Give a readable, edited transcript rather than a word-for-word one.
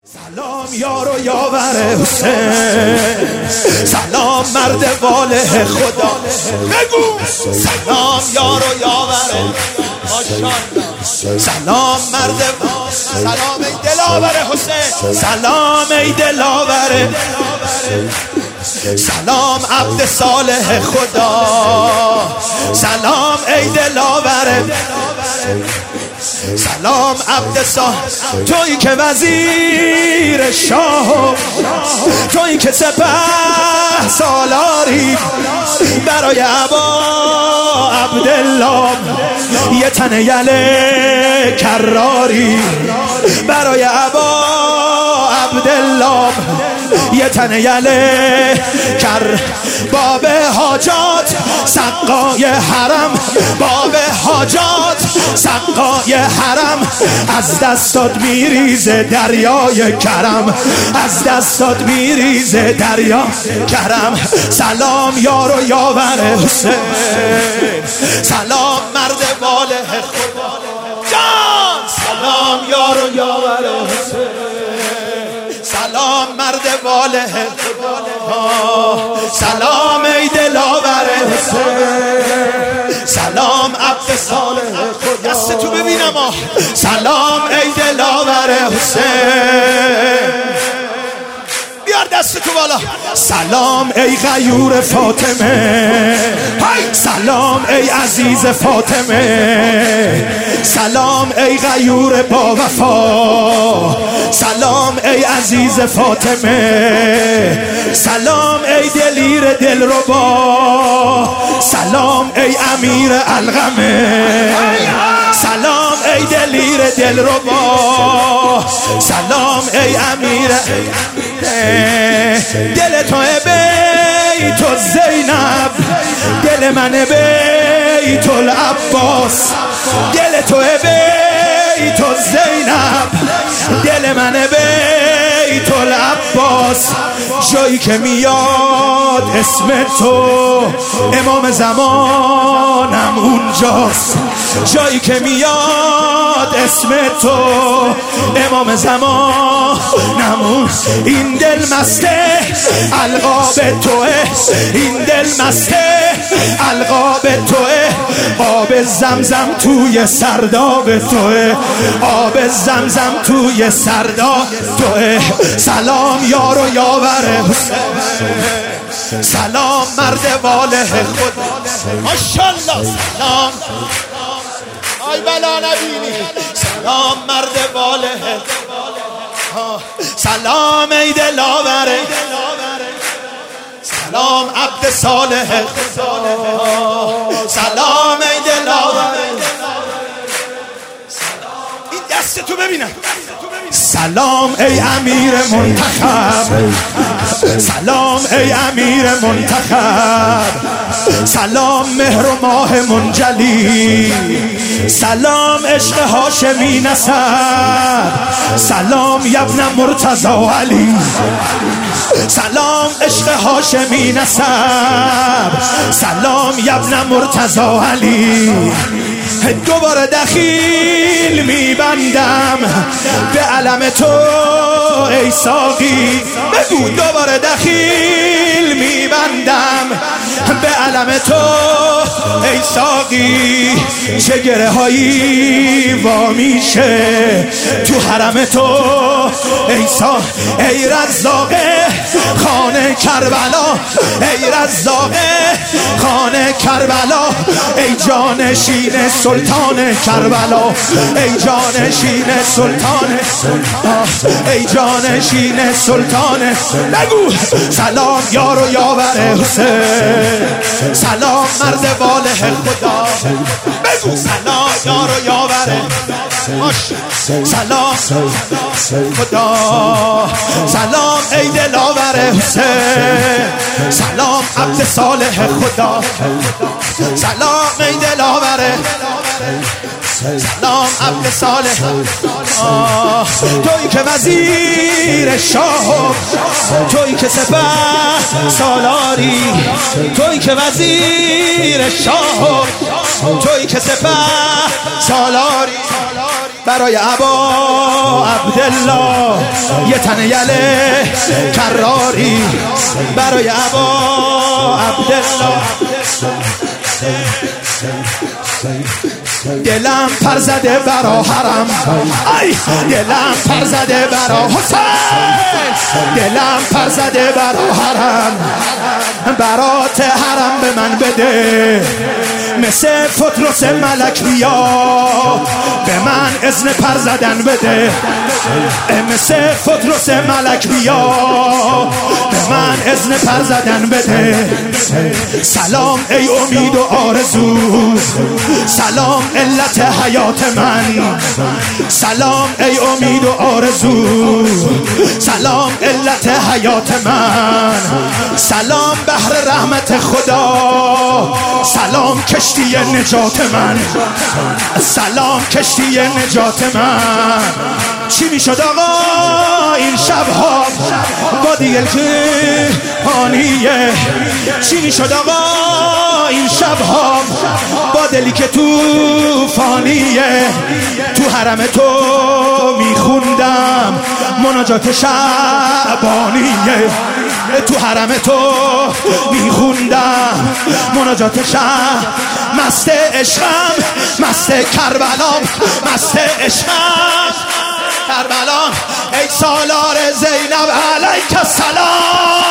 سلام یار و یاور حسین، سلام مرد واله خدا. بگو سلام یار و یاور، ماشاءالله. سلام مرد، سلام ای دلاور حسین، سلام ای دلاور، سلام عبد صالح خدا، سلام ای دلاور، سلام عبد صالح. تویی که وزیر شاه، تویی که سپه سالاری، برای ابا عبدالله یه تن یله کراری، برای ابا عبدالله یه تن یله کر. باب حاجات سقای حرم، باب حاجات سقای حرم، از دستات میریزه دریای کرم، از دستات میریزه دریا کرم. سلام یار و یاور حسین، سلام مرد واله خدا جان، سلام یار و یاور حسین، سلام مرد واله خدا، سلام ای دلاور حسین، سلام عبد صالح خدا. دست تو ببینم، سلام ای دلاور حسین، بیار دست تو بالا. سلام ای غیور فاطمه، سلام ای عزیز فاطمه، سلام ای غیور با وفا، سلام ای عزیز فاطمه، سلام ای دلیر دلربا، سلام ای امیر القمه، سلام ای دلیر دلربا، سلام ای امیر. دل تو بیت زینب، دل من بیت العباس، دل تو بیت زینب، دل من بیت العباس. جایی که میاد اسم تو امام زمانم اونجاست، جایی که میاد اسم تو امام زمانم اون. این دل مسته القاب توه، این دل مسته القاب توه، آب زمزم توی سرداب توه، آب زمزم توی سرداب توه. سلام یار و یاور حسین، سلام مرد واله خدا، ماشاءالله. سلام آی بلا نبینی، سلام مرد واله، سلام ای دلاور، سلام عبد صالح، سلام ای دلاور. این دست تو ببینم. سلام ای امیر منتخب، سلام ای امیر منتخب، سلام مهر و ماه منجلی، سلام عشق هاشمی نسب، سلام یبن مرتضی علی، سلام عشق هاشمی نسب، سلام یبن مرتضی علی. دوباره دخیل میبندم به علم تو ای ساقی. بگو دوباره دخیل میبندم به علم تو ای ساقی. چه گره هایی وا میشه تو حرم تو ای ساقی. ای رزاقه خانه کربلا، ای رزاقه خانه کربلا، ای جانشین سلطان کربلا، ای جانشین سلطان، ای جانشین سلطان. بگو سلام یار و یاور حسین، سلام مرد واله خدا. بگو سلام یار و یاور، سلام خدا، سلام ای دلاور حسین، سلام عبد صالح خدا، سلام ای دلاور، سلام عبد صالح. تویی که وزیر شاه، تویی که سپه سالاری، تویی که وزیر شاه، تویی که سپه سالاری. برای ابا عبدالله یه تن یله کراری برای ابا عبدالله دلم پر زده برا حرم ای دلم پر زده برا حسین دلم پر زده برا حرم برات حرم به من بده مثل فطرس ملک بیا به من اذن پر زدن بده مثل فطرس ملک بیا به من اذن پر زدن بده سلام ای امید و آرزو سلام علت حیات من سلام ای امید و آرزو سلام علت حیات من سلام بحر رحمت خدا سلام کشتی نجات من سلام کشتی نجات من چی میشد آقا این شبها با دیگل جهانیه چی میشد آقا این شبها با دلی که توفانیه تو حرم تو میخوندم مناجات شعبانیه تو حرم تو میخوندم مناجات شعب مست عشقم مست کربلام مست عشقم کربلام ای سالار زینب علیک السلام